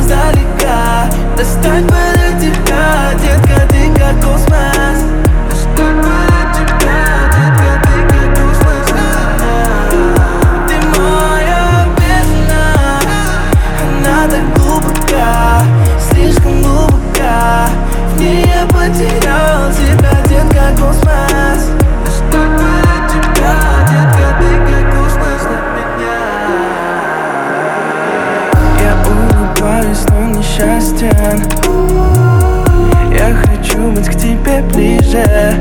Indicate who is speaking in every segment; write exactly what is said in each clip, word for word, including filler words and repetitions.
Speaker 1: издалека. Достать бы до тебя, детка, ты как космос. Достать бы до тебя, детка, ты как космос. Ты моя бездна, она так глубока, слишком глубока. В ней я потерял тебя, детка, космос. Достать бы до тебя, детка, ты как космос для меня. Я улыбаюсь, но несчастен. Я хочу быть к тебе ближе,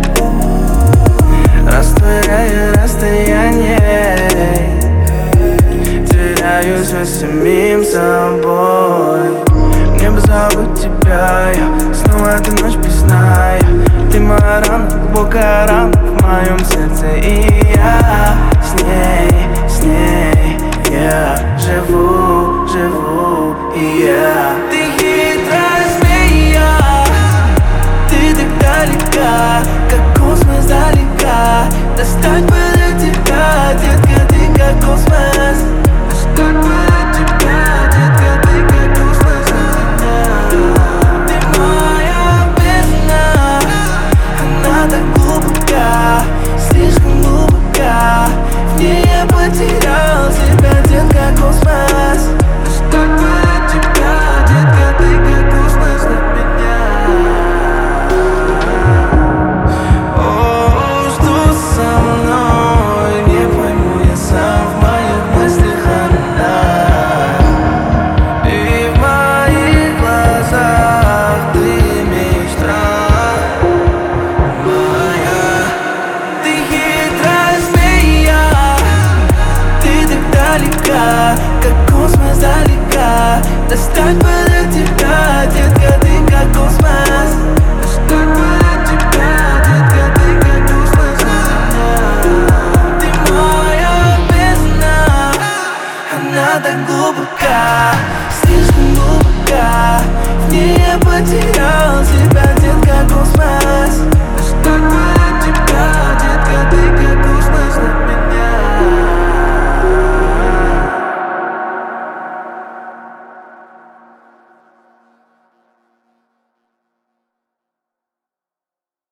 Speaker 1: растворяя расстояние. Теряюсь за самим собой. Мне бы забыть тебя, я снова эту ночь признаю. Ты моя рана, глубокая рана в моем сердце. И я с ней, с ней я живу, живу. И я Ты хитрая змея, ты так далека, как космос далека. Достать бы до тебя, детка, ты как космос. Достать бы до тебя, детка, ты как космос. Ты моя бездна, она так глубока, слишком глубока. В ней я потерял тебя, детка, космос. Достать бы до тебя, детка, ты как космос для меня. О, что со мной, не пойму я сам, в моих мыслях она. И в моих глазах ты мечта моя. Ты хитрая змея, ты так далека, как космос далека. Достать бы